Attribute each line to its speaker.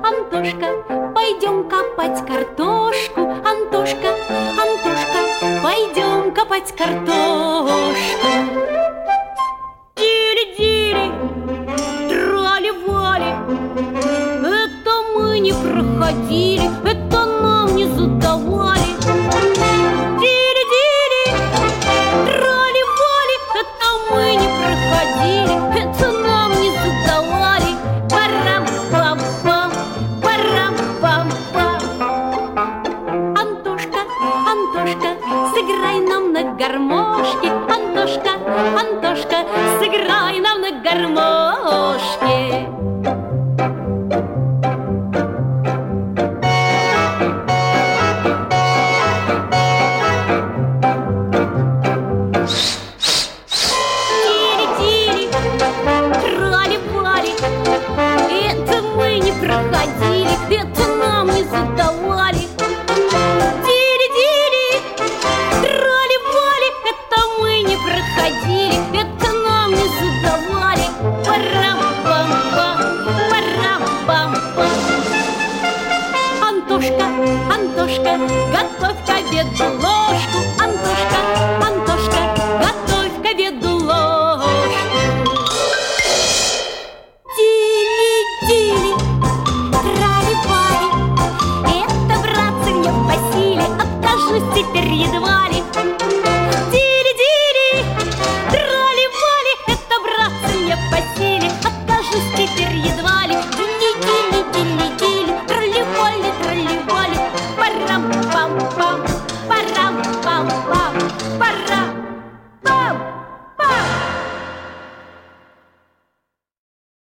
Speaker 1: Антошка, пойдем копать картошку. Антошка, Антошка, пойдем копать картошку. Дири-дири, трали-вали, это мы не проходили, это нам не задавали. Дири-дири, трали-вали, это мы не проходили, это нам не задавали. Парам-пам-пам, парам-пам-пам. Антошка, Антошка, сыграй нам на гармошке. Антошка, Антошка, сыграй нам на гармошке. Тири-тири, трали-вали, это мы не проходили, это нам не задавали. Дири-дири, трали-вали, это мы не проходили, это нам не задавали. Парам-пам-пам, парам-пам-пам. Антошка, Антошка, готовь к обеду